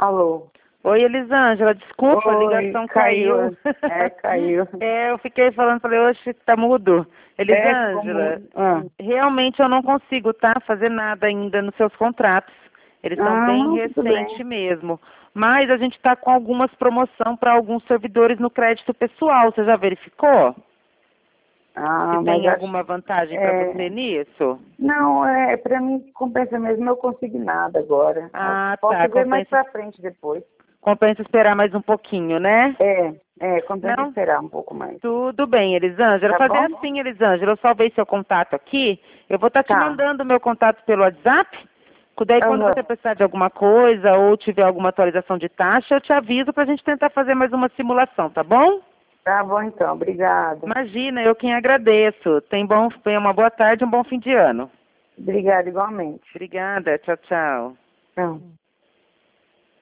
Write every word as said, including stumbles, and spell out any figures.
Alô? Oi, Elisângela, desculpa, a Oi, ligação caiu. caiu. É, caiu. É, eu fiquei falando, falei, oxe, tá mudo. É, ficou Elisângela, mudo. Ah, realmente eu não consigo, tá, fazer nada ainda nos seus contratos. Eles são ah bem não, tudo recentes bem. mesmo. Mas a gente está com algumas promoção para alguns servidores no crédito pessoal. Você já verificou? Se Ah, mas tem acho alguma vantagem para é, você nisso? não, é, pra mim compensa mesmo, eu consegui nada agora. Eu Ah, tá. posso ver mais Compensa, pra frente depois. compensa esperar mais um pouquinho, né? É, é, compensa Não? esperar um pouco mais. Tudo bem, Elisângela. Tá Fazer bom? assim, Elisângela, eu salvei seu contato aqui. Eu vou estar te Tá. mandando meu contato pelo WhatsApp. Daí, quando Aham. você precisar de alguma coisa ou tiver alguma atualização de taxa, eu te aviso para a gente tentar fazer mais uma simulação, tá bom? Tá bom então, obrigada. Imagina, eu quem agradeço. Tem bom, tenha uma boa tarde e um bom fim de ano. Obrigada igualmente. Obrigada, tchau, tchau. Tchau.